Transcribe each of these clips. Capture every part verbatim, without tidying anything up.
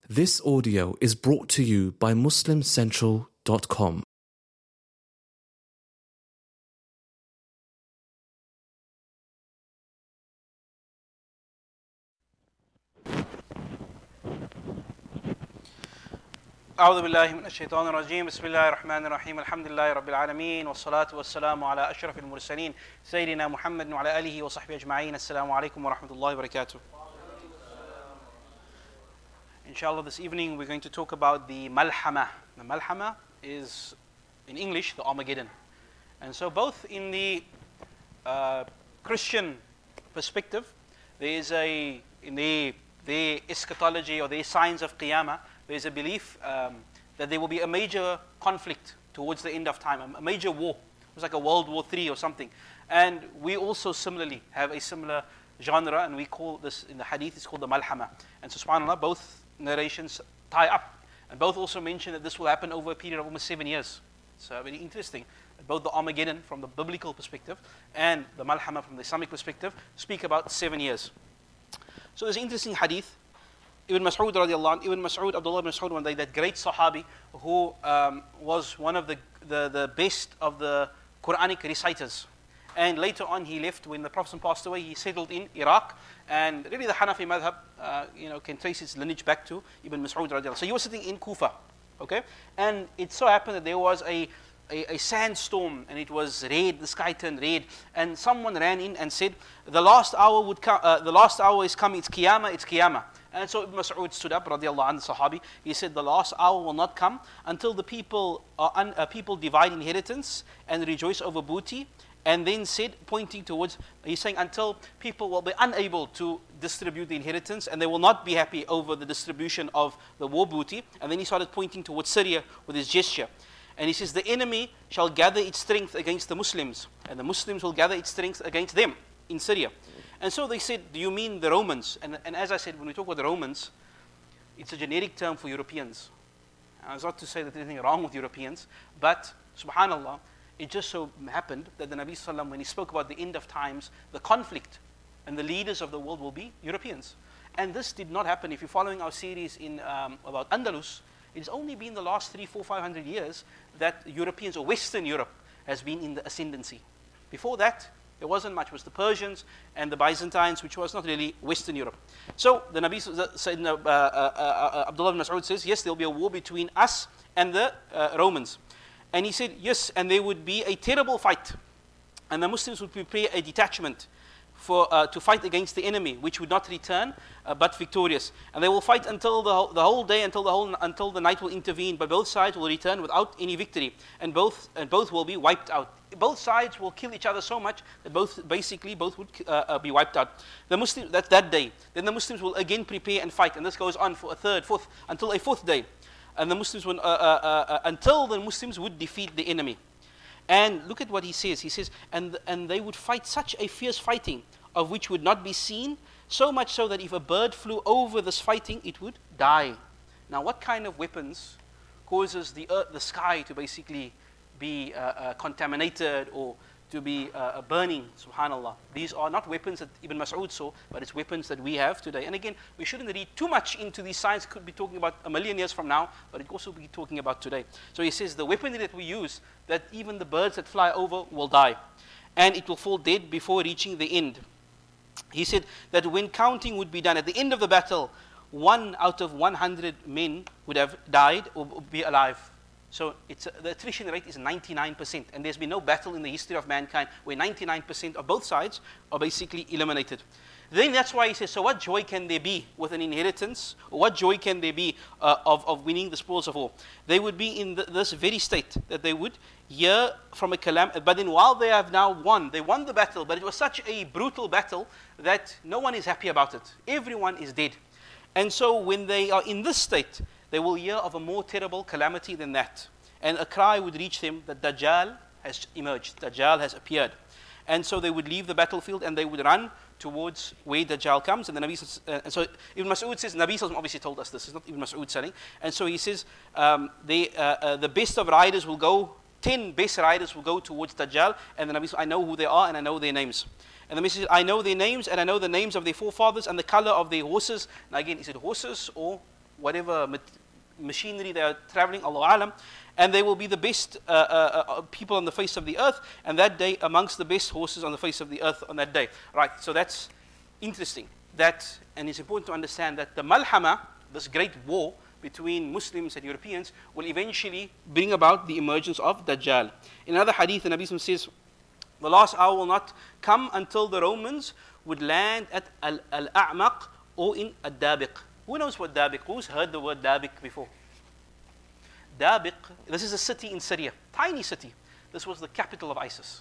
This audio is brought to you by Muslim Central dot com. أعوذ بالله من الشيطان الرجيم بسم الله الرحمن الرحيم الحمد لله رب العالمين والصلاة والسلام على أشرف المرسلين سيدنا محمد وعلى آله وصحبه أجمعين السلام عليكم ورحمة الله وبركاته. Inshallah, this evening we're going to talk about the Malhama. The Malhama is, in English, the Armageddon. And so both in the uh, Christian perspective, there is a, in the, the eschatology or the signs of Qiyamah, there is a belief um, that there will be a major conflict towards the end of time, a major war. It's like a World War Three or something. And we also similarly have a similar genre, and we call this, in the hadith, it's called the Malhama. And so subhanAllah, both narrations tie up. And both also mention that this will happen over a period of almost seven years. So very interesting. Both the Armageddon from the biblical perspective and the Malhama from the Islamic perspective speak about seven years. So there's an interesting hadith. Ibn Mas'ud radiallahu anhu, Ibn Mas'ud, Abdullah ibn Mas'ud, one day, that great Sahabi who um, was one of the, the, the best of the Quranic reciters. And later on he left when the Prophet passed away. He settled in Iraq, and really the Hanafi madhab uh, you know, can trace its lineage back to Ibn Mas'ud radiallahu anhu. So he was sitting in Kufa, okay? And it so happened that there was a, a, a sandstorm, and it was red, the sky turned red, and someone ran in and said, the last hour would come, uh, the last hour is coming, it's Qiyamah, it's Qiyamah. And so Ibn Mas'ud stood up, radiallahu anhu, Sahabi. He said, the last hour will not come until the people are un, uh, people divide inheritance and rejoice over booty. And then said, pointing towards, he's saying, until people will be unable to distribute the inheritance, and they will not be happy over the distribution of the war booty. And then he started pointing towards Syria with his gesture. And he says, the enemy shall gather its strength against the Muslims, and the Muslims will gather its strength against them in Syria. And so they said, do you mean the Romans? And, and as I said, when we talk about the Romans, it's a generic term for Europeans. And it's not to say that there's anything wrong with Europeans, but subhanAllah, it just so happened that the Nabi Sallam, when he spoke about the end of times, the conflict and the leaders of the world will be Europeans. And this did not happen. If you're following our series in um, about Andalus, it's only been the last three, four, five hundred years that Europeans or Western Europe has been in the ascendancy. Before that, there wasn't much. It was the Persians and the Byzantines, which was not really Western Europe. So the Nabi said, uh, uh, uh, Abdullah ibn Mas'ud says, yes, there will be a war between us and the uh, Romans. And he said, yes, and there would be a terrible fight. And the Muslims would prepare a detachment for uh, to fight against the enemy, which would not return, uh, but victorious. And they will fight until the whole, the whole day, until the whole until the night will intervene. But both sides will return without any victory, and both and both will be wiped out. Both sides will kill each other so much that both basically both would uh, uh, be wiped out. The Muslims, that's that day. Then the Muslims will again prepare and fight, and this goes on for a third, fourth, until a fourth day. And the Muslims would, uh, uh, uh, until the Muslims would defeat the enemy. And look at what he says. He says, and and they would fight such a fierce fighting, of which would not be seen, so much so that if a bird flew over this fighting, it would die. Now, what kind of weapons causes the earth, the sky to basically be uh, uh, contaminated or to be uh, burning, subhanAllah? These are not weapons that Ibn Mas'ud saw, but it's weapons that we have today. And again, we shouldn't read too much into these signs. Could be talking about a million years from now, but it could also be talking about today. So he says, the weaponry that we use, that even the birds that fly over will die. And it will fall dead before reaching the end. He said that when counting would be done, at the end of the battle, one out of one hundred men would have died or be alive. So it's, uh, the attrition rate is ninety-nine percent, and there's been no battle in the history of mankind where ninety-nine percent of both sides are basically eliminated. Then that's why he says, so what joy can there be with an inheritance? Or what joy can there be uh, of, of winning the spoils of war? They would be in the, this very state that they would hear from a calamity. But then while they have now won, they won the battle, but it was such a brutal battle that no one is happy about it. Everyone is dead. And so when they are in this state, they will hear of a more terrible calamity than that. And a cry would reach them that Dajjal has emerged, Dajjal has appeared. And so they would leave the battlefield and they would run towards where Dajjal comes. And the Nabi, uh, and so Ibn Mas'ud says, Nabi obviously told us this, it's not Ibn Mas'ud saying. And so he says, um, they, uh, uh, the best of riders will go, ten best riders will go towards Dajjal. And the Nabi says, I know who they are and I know their names. And the Messenger says, I know their names and I know the names of their forefathers and the color of their horses. Now again, is it horses or whatever ma- machinery they are traveling, Allahu Alam, and they will be the best uh, uh, uh, people on the face of the earth, and that day amongst the best horses on the face of the earth on that day. Right, so that's interesting. That, and it's important to understand that the Malhama, this great war between Muslims and Europeans, will eventually bring about the emergence of Dajjal. In another hadith, the Nabi says, the last hour will not come until the Romans would land at Al- Al-A'maq or in Ad-Dabiq. Who knows what Dabiq? Who's heard the word Dabiq before? Dabiq, this is a city in Syria, tiny city. This was the capital of ISIS.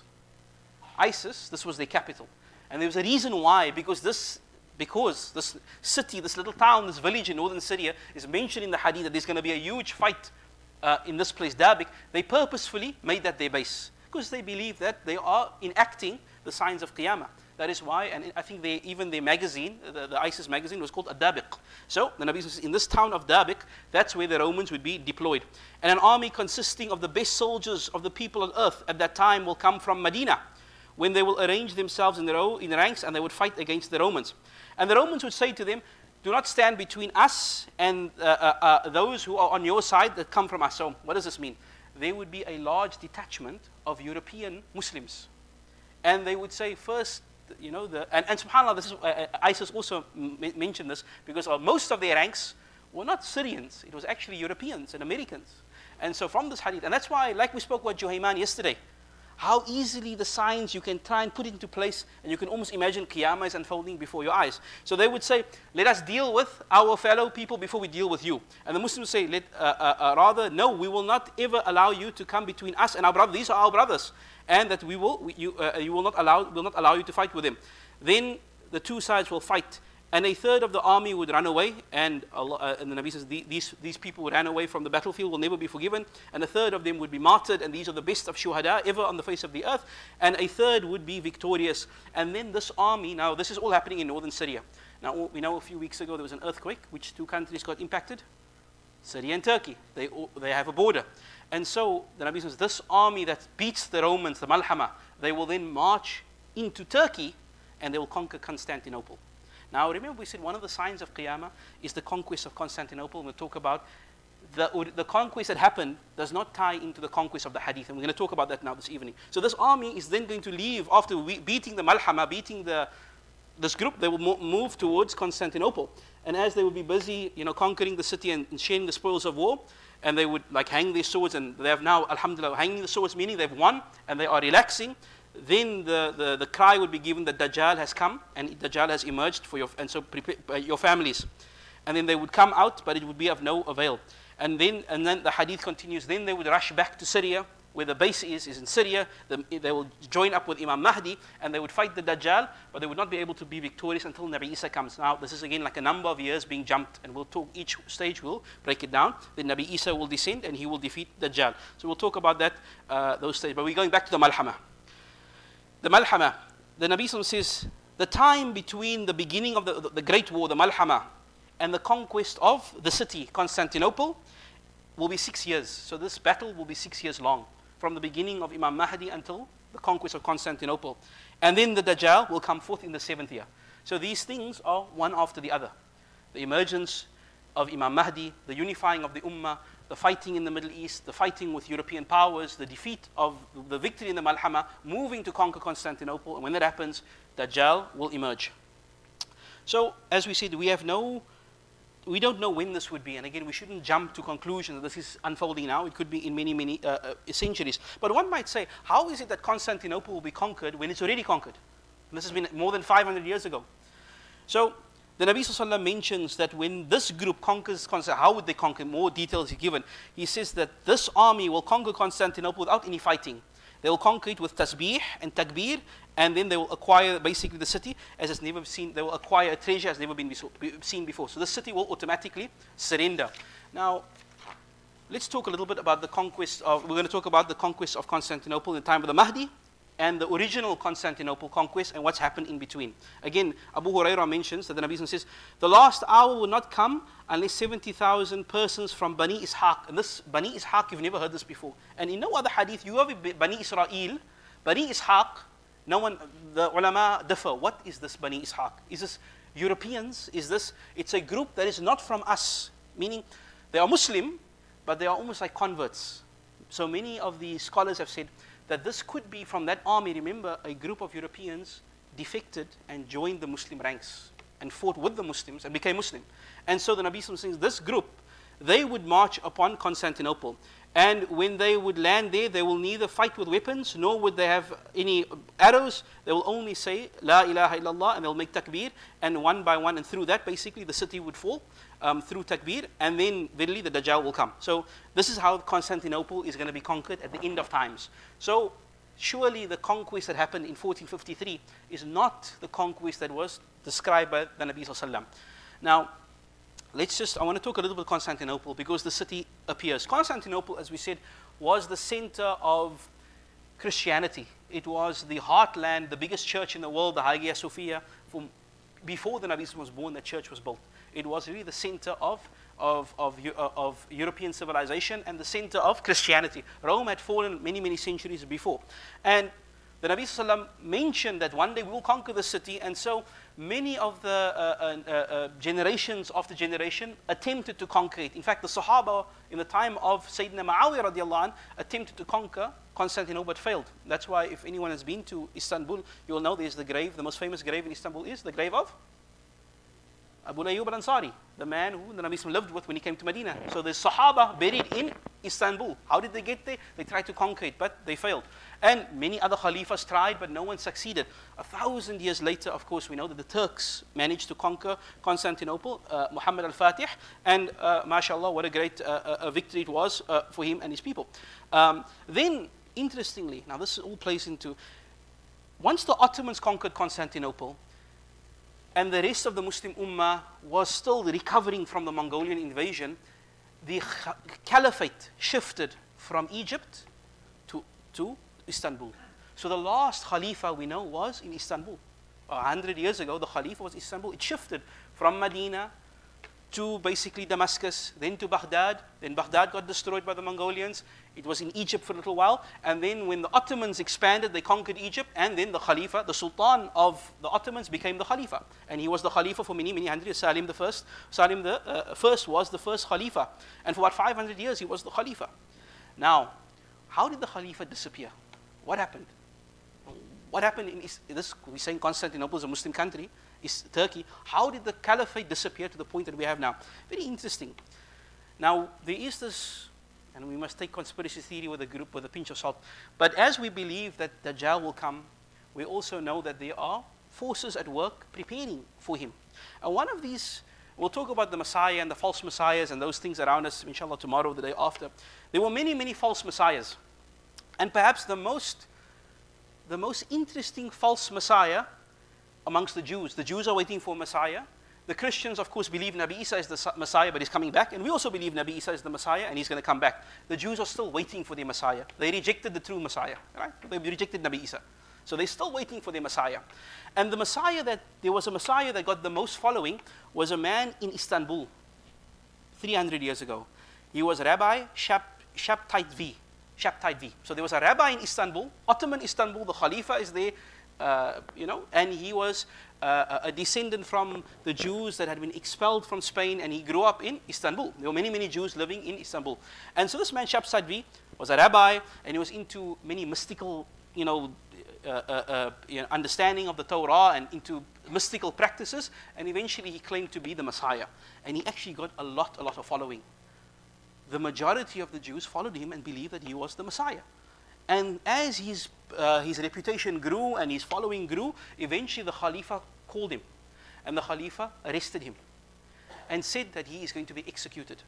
ISIS, this was their capital. And there was a reason why, because this because this city, this little town, this village in northern Syria is mentioned in the hadith that there's going to be a huge fight uh, in this place, Dabiq. They purposefully made that their base because they believe that they are enacting the signs of Qiyamah. That is why, and I think they, even their magazine, the, the ISIS magazine, was called Ad-Dabiq. So the Nabi says, in this town of Dabiq, that's where the Romans would be deployed. And an army consisting of the best soldiers of the people on earth at that time will come from Medina, when they will arrange themselves in the row, in the ranks, and they would fight against the Romans. And the Romans would say to them, do not stand between us and uh, uh, uh, those who are on your side that come from us. So what does this mean? There would be a large detachment of European Muslims. And they would say first, you know, the, and, and subhanAllah, this is, uh, ISIS also m- mentioned this, because uh, most of their ranks were not Syrians, it was actually Europeans and Americans. And so from this hadith, and that's why, like we spoke about Juhayman yesterday, how easily the signs you can try and put into place, and you can almost imagine Qiyamah is unfolding before your eyes. So they would say, let us deal with our fellow people before we deal with you. And the Muslims say, let, uh, uh, uh, rather, no, we will not ever allow you to come between us and our brothers. These are our brothers. And that we will, we, you, uh, you will not allow, will not allow you to fight with them. Then the two sides will fight. And a third of the army would run away, and, Allah, uh, and the Nabi says, these, these people who ran away from the battlefield will never be forgiven, and a third of them would be martyred, and these are the best of shuhada ever on the face of the earth, and a third would be victorious. And then this army, now this is all happening in northern Syria. Now we know a few weeks ago there was an earthquake, which two countries got impacted? Syria and Turkey. They, they have a border. And so the Nabi says, this army that beats the Romans, the Malhama, they will then march into Turkey, and they will conquer Constantinople. Now remember we said one of the signs of Qiyamah is the conquest of Constantinople. We'll talk about the, the conquest that happened does not tie into the conquest of the hadith. And we're going to talk about that now this evening. So this army is then going to leave after we, beating the Malhama, beating the, this group, they will mo- move towards Constantinople. And as they will be busy, you know, conquering the city and, and sharing the spoils of war, and they would like hang their swords, and they have now, alhamdulillah, hanging the swords, meaning they've won, and they are relaxing. Then the, the, the cry would be given that Dajjal has come and Dajjal has emerged for your, and so prepare uh, your families. And then they would come out, but it would be of no avail. And then, and then the hadith continues, then they would rush back to Syria, where the base is, is in Syria. The, they will join up with Imam Mahdi, and they would fight the Dajjal, but they would not be able to be victorious until Nabi Isa comes. Now, this is again like a number of years being jumped, and we'll talk, each stage we'll break it down. Then Nabi Isa will descend, and he will defeat Dajjal. So we'll talk about that, uh, those stages. But we're going back to the Malhama. The Malhama, the Nabi says, the time between the beginning of the, the, the Great War, the Malhama, and the conquest of the city, Constantinople, will be six years. So this battle will be six years long, from the beginning of Imam Mahdi until the conquest of Constantinople. And then the Dajjal will come forth in the seventh year. So these things are one after the other. The emergence of Imam Mahdi, the unifying of the Ummah, the fighting in the Middle East, the fighting with European powers, the defeat of the victory in the Malhama, moving to conquer Constantinople, and when that happens, Dajjal will emerge. So, as we said, we have no, we don't know when this would be, and again, we shouldn't jump to conclusions that this is unfolding now. It could be in many, many uh, uh, centuries. But one might say, how is it that Constantinople will be conquered when it's already conquered? And this has been more than five hundred years ago. So, the Nabi Sallallahu Alaihi Wasallam mentions that when this group conquers Constantinople, how would they conquer? More details are given. He says that this army will conquer Constantinople without any fighting. They will conquer it with tasbih and takbir, and then they will acquire basically the city as it's never seen. They will acquire a treasure as never been seen before. So the city will automatically surrender. Now, let's talk a little bit about the conquest of. We're going to talk about the conquest of Constantinople in the time of the Mahdi, and the original Constantinople conquest and what's happened in between. Again, Abu Hurairah mentions that the Nabi says, the last hour will not come unless seventy thousand persons from Bani Ishaq. And this Bani Ishaq, you've never heard this before. And in no other hadith, you have Bani Israel, Bani Ishaq, no one, the ulama differ. What is this Bani Ishaq? Is this Europeans? Is this, it's a group that is not from us. Meaning, they are Muslim, but they are almost like converts. So many of the scholars have said that this could be from that army. Remember, a group of Europeans defected and joined the Muslim ranks and fought with the Muslims and became Muslim. And so the Nabi Sallallahu Alaihi Wasallam says, this group, they would march upon Constantinople. And when they would land there, they will neither fight with weapons, nor would they have any arrows. They will only say, La ilaha illallah, and they'll make takbir. And one by one, and through that, basically, the city would fall um, through takbir. And then, verily, the Dajjal will come. So this is how Constantinople is going to be conquered at the end of times. So surely the conquest that happened in fourteen fifty-three is not the conquest that was described by the Nabi Sallallahu Alaihi Wasallam. Now, let's just, I want to talk a little bit about Constantinople because the city appears. Constantinople, as we said, was the center of Christianity. It was the heartland, the biggest church in the world, the Hagia Sophia. From before the Nabi was born, the church was built. It was really the center of, of, of, of European civilization and the center of Christianity. Rome had fallen many, many centuries before. And the Nabi Sallallahu Alaihi Wasallam mentioned that one day we will conquer the city, and so many of the uh, uh, uh, generations after generation attempted to conquer it. In fact, the Sahaba in the time of Sayyidina Muawiyah radiallahu anh attempted to conquer Constantinople but failed. That's why if anyone has been to Istanbul, you will know there's the grave, the most famous grave in Istanbul is the grave of Abu Ayyub al-Ansari, the man who the Nabi lived with when he came to Medina. So there's Sahaba buried in Istanbul. How did they get there? They tried to conquer it, but they failed. And many other Khalifas tried, but no one succeeded. A thousand years later, of course, we know that the Turks managed to conquer Constantinople, uh, Muhammad al-Fatih, and uh, mashallah, what a great uh, uh, victory it was uh, for him and his people. Um, then, interestingly, now this all plays into, once the Ottomans conquered Constantinople, and the rest of the Muslim Ummah was still recovering from the Mongolian invasion, the caliphate shifted from Egypt to, to Istanbul. So the last Khalifa we know was in Istanbul. A hundred years ago, the Khalifa was Istanbul. It shifted from Medina to basically Damascus, then to Baghdad. Then Baghdad got destroyed by the Mongolians. It was in Egypt for a little while. And then when the Ottomans expanded, they conquered Egypt. And then the Khalifa, the Sultan of the Ottomans, became the Khalifa. And he was the Khalifa for many, many hundred years. Salim the first. Salim the uh, first was the first Khalifa. And for about five hundred years, he was the Khalifa. Now, how did the Khalifa disappear? What happened? What happened in this? We're saying Constantinople is a Muslim country. Is Turkey. How did the caliphate disappear to the point that we have now? Very interesting. Now, there is this, and we must take conspiracy theory with a group with a pinch of salt. But as we believe that Dajjal will come, we also know that there are forces at work preparing for him. And one of these, we'll talk about the Messiah and the false messiahs and those things around us, inshallah, tomorrow, the day after. There were many, many false messiahs. And perhaps the most, the most interesting false messiah amongst the Jews. The Jews are waiting for Messiah. The Christians, of course, believe Nabi Isa is the Messiah, but he's coming back. And we also believe Nabi Isa is the Messiah, and he's going to come back. The Jews are still waiting for their Messiah. They rejected the true Messiah, right? They rejected Nabi Isa. So they're still waiting for their Messiah. And the Messiah that, there was a Messiah that got the most following was a man in Istanbul, three hundred years ago. He was Rabbi Shab, Shabtai Shabtai. So there was a rabbi in Istanbul, Ottoman Istanbul, the Khalifa is there, Uh, you know, and he was uh, a descendant from the Jews that had been expelled from Spain, and he grew up in Istanbul. There were many, many Jews living in Istanbul. And so this man, Shab Sadvi, was a rabbi, and he was into many mystical, you know, uh, uh, uh, you know, understanding of the Torah and into mystical practices, and eventually he claimed to be the Messiah. And he actually got a lot, a lot of following. The majority of the Jews followed him and believed that he was the Messiah. And as his, uh, his reputation grew and his following grew, eventually the Khalifa called him. And the Khalifa arrested him and said that he is going to be executed.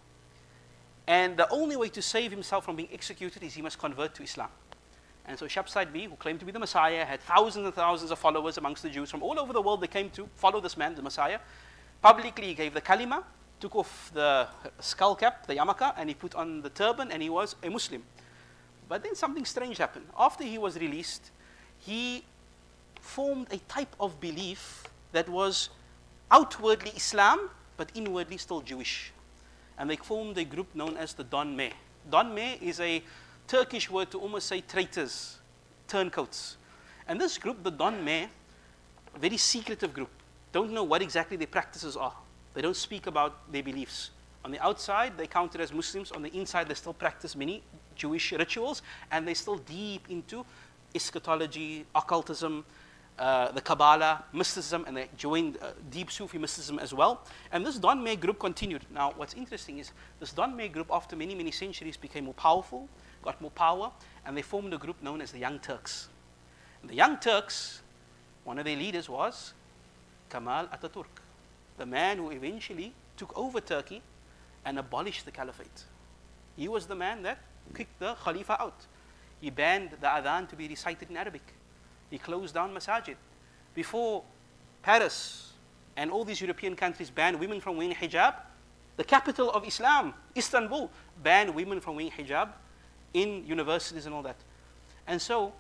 And the only way to save himself from being executed is he must convert to Islam. And so Shab Sadvi, who claimed to be the Messiah, had thousands and thousands of followers amongst the Jews. From all over the world, they came to follow this man, the Messiah. Publicly, he gave the kalima, took off the skull cap, the yarmulke, and he put on the turban, and he was a Muslim. But then something strange happened. After he was released, he formed a type of belief that was outwardly Islam, but inwardly still Jewish. And they formed a group known as the Donme. Donme is a Turkish word to almost say traitors, turncoats. And this group, the Donme, a very secretive group, don't know what exactly their practices are. They don't speak about their beliefs. On the outside, they counted as Muslims. On the inside, they still practice many Jewish rituals, and they're still deep into eschatology, occultism, uh, the Kabbalah, mysticism, and they joined uh, deep Sufi mysticism as well. And this Donmei group continued. Now, what's interesting is this Donmei group, after many, many centuries, became more powerful, got more power, and they formed a group known as the Young Turks. And the Young Turks, one of their leaders was Kemal Ataturk, the man who eventually took over Turkey and abolished the caliphate. He was the man that kicked the Khalifa out. He banned the adhan to be recited in Arabic. He closed down masajid. Before Paris and all these European countries banned women from wearing hijab, the capital of Islam, Istanbul, banned women from wearing hijab in universities and all that. And so,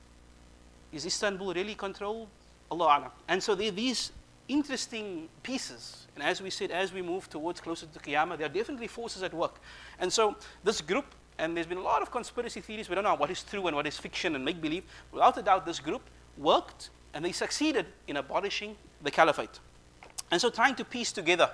is Istanbul really controlled? Allah Alam. And so there are these interesting pieces. And as we said, as we move towards closer to Qiyamah, there are definitely forces at work. And so this group, and there's been a lot of conspiracy theories, we don't know what is true and what is fiction and make-believe. Without a doubt, this group worked and they succeeded in abolishing the caliphate. And so trying to piece together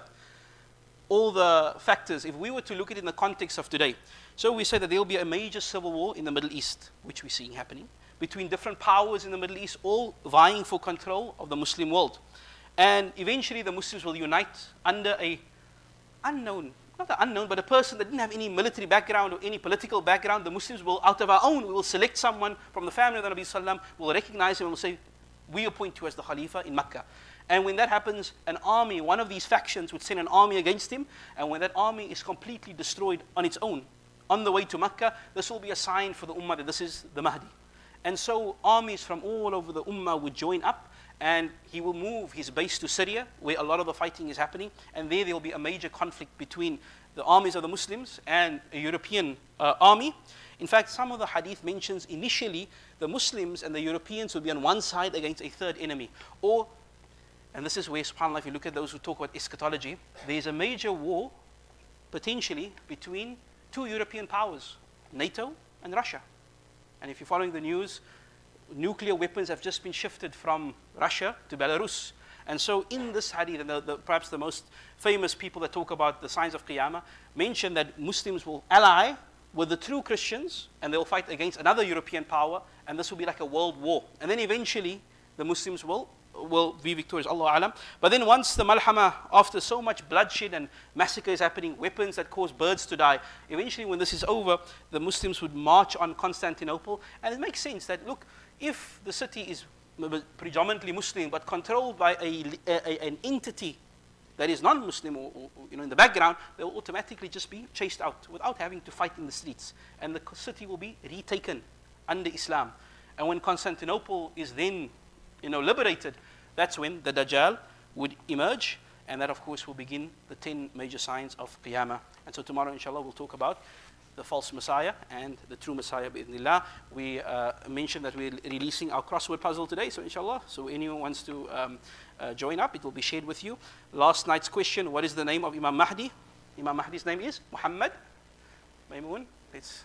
all the factors, if we were to look at it in the context of today. So we say that there will be a major civil war in the Middle East, which we're seeing happening, between different powers in the Middle East, all vying for control of the Muslim world. And eventually the Muslims will unite under a unknown, not the unknown, but a person that didn't have any military background or any political background. The Muslims will, out of our own, we will select someone from the family of the Nabi Sallam, will recognize him and will say, we appoint you as the Khalifa in Makkah. And when that happens, an army, one of these factions would send an army against him, and when that army is completely destroyed on its own, on the way to Makkah, this will be a sign for the Ummah that this is the Mahdi. And so armies from all over the Ummah would join up, and he will move his base to Syria, where a lot of the fighting is happening, and there there will be a major conflict between the armies of the Muslims and a European uh, army. In fact, some of the hadith mentions initially the Muslims and the Europeans will be on one side against a third enemy. Or, and this is where, subhanAllah, if you look at those who talk about eschatology, there is a major war, potentially, between two European powers, NATO and Russia. And if you're following the news, nuclear weapons have just been shifted from Russia to Belarus. And so in this hadith, and the, the, perhaps the most famous people that talk about the signs of Qiyamah, mention that Muslims will ally with the true Christians, and they'll fight against another European power, and this will be like a world war. And then eventually, the Muslims will, will be victorious, Allah Alam. But then once the Malhama, after so much bloodshed and massacre is happening, weapons that cause birds to die, eventually when this is over, the Muslims would march on Constantinople. And it makes sense that, look, if the city is predominantly Muslim, but controlled by a, a, an entity that is non-Muslim, or, or you know, in the background, they will automatically just be chased out without having to fight in the streets. And the city will be retaken under Islam. And when Constantinople is then, you know, liberated, that's when the Dajjal would emerge, and that, of course, will begin the ten major signs of Qiyamah. And so tomorrow, inshallah, we'll talk about the false Messiah and the true Messiah, bi'idhnillah. We uh, mentioned that we're releasing our crossword puzzle today, so inshallah, so anyone wants to um, uh, join up, it will be shared with you. Last night's question, what is the name of Imam Mahdi? Imam Mahdi's name is Muhammad. Maymoon, let's...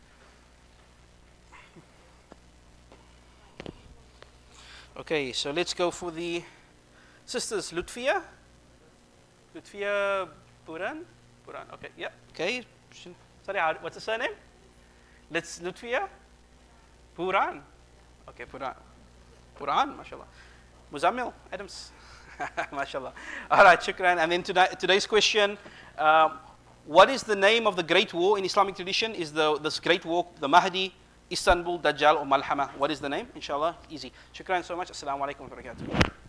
Okay, so let's go for the sisters. Lutfia? Lutfia Buran? Buran, okay, yeah, okay. Sorry, what's the surname? Let's Lutfia? Puran. Okay, Puran. Puran, mashallah. Muzammil Adams. Mashallah. All right, shukran. And then today, today's question, um, what is the name of the great war in Islamic tradition? Is the this great war the Mahdi, Istanbul, Dajjal, or Malhama? What is the name? Inshallah, easy. Shukran so much. Assalamu alaikum wa barakatuh.